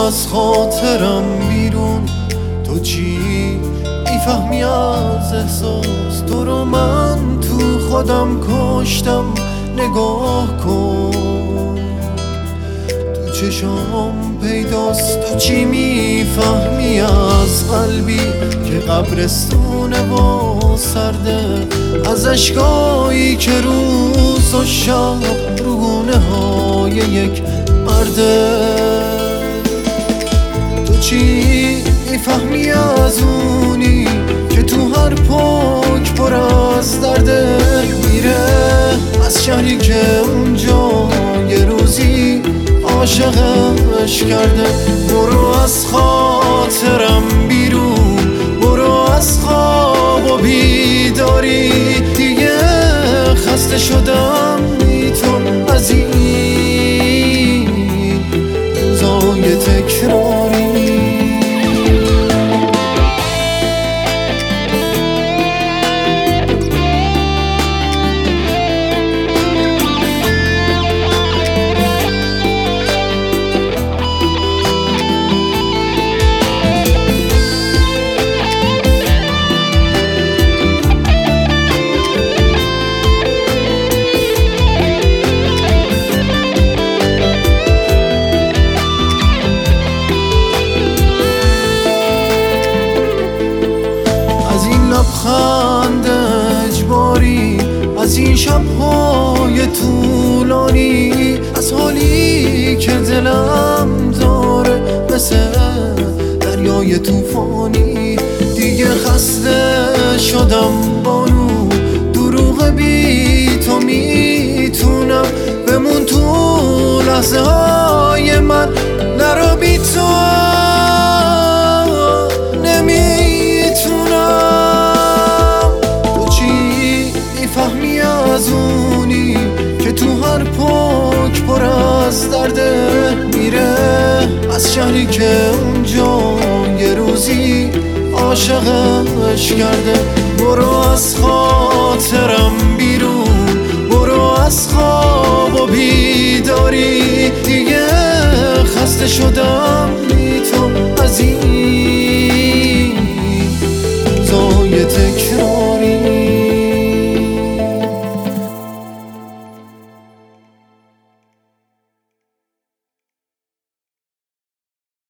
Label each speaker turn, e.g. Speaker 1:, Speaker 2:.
Speaker 1: از خاطرم بیرون. تو چی میفهمی از احساس؟ تو رو من تو خودم کشتم. نگاه کن تو چشام پیداست. تو چی میفهمی از قلبی که قبرستونه و سرده، از اشکایی که روز و شب رونه های یک مرده؟ تو چی میفهمی از اونی که تو هر پاک پر از درده میره، از شهری که اونجا یه روزی عاشقش کرده؟ برو از خاطرم بیرون، برو از خواب و بیداری. دیگه خسته شدم بی تو از این روزای تکراری. لبخند اجباری، از این شب‌های طولانی، از حالی که دلم داره مثل دریای طوفانی. دیگه خسته شدم بانو، دروغ بی تو میتونم. بمون تو لحظه های من، نرو بی تو از اونی که تو هر پاک پر از درده میره، از شهری که اونجا یه روزی عاشقش کرده. برو از خاطرم بیرون، برو از خواب و بیداری. دیگه خسته شدم بی تو از این روزای تکراری.